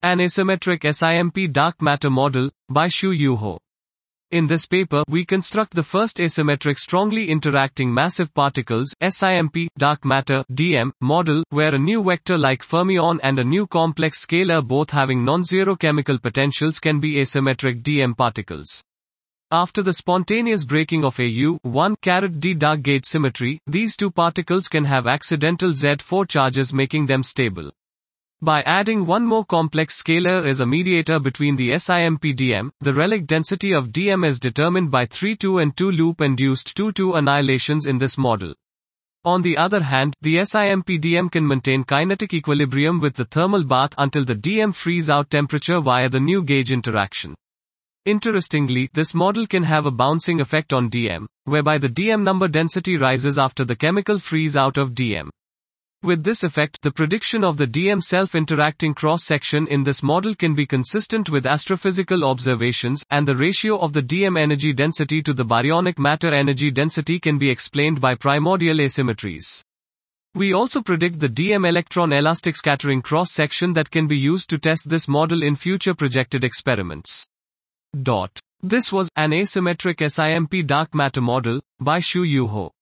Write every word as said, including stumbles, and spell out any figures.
An asymmetric SIMP dark matter model, by Xu Yuho. In this paper, we construct the first asymmetric strongly interacting massive particles, SIMP, dark matter, D M, model, where a new vector-like fermion and a new complex scalar both having non-zero chemical potentials can be asymmetric D M particles. After the spontaneous breaking of A U one D dark gauge symmetry, these two particles can have accidental Z four charges making them stable. By adding one more complex scalar as a mediator between the SIMP D M, the relic density of D M is determined by three two and two loop-induced two two annihilations in this model. On the other hand, the SIMP D M can maintain kinetic equilibrium with the thermal bath until the D M freeze-out temperature via the new gauge interaction. Interestingly, this model can have a bouncing effect on D M, whereby the D M number density rises after the chemical freeze-out of D M. With this effect, the prediction of the D M self-interacting cross-section in this model can be consistent with astrophysical observations, and the ratio of the D M energy density to the baryonic matter energy density can be explained by primordial asymmetries. We also predict the D M electron elastic scattering cross-section that can be used to test this model in future projected experiments. Dot. This was an asymmetric SIMP dark matter model by Xu Yuho.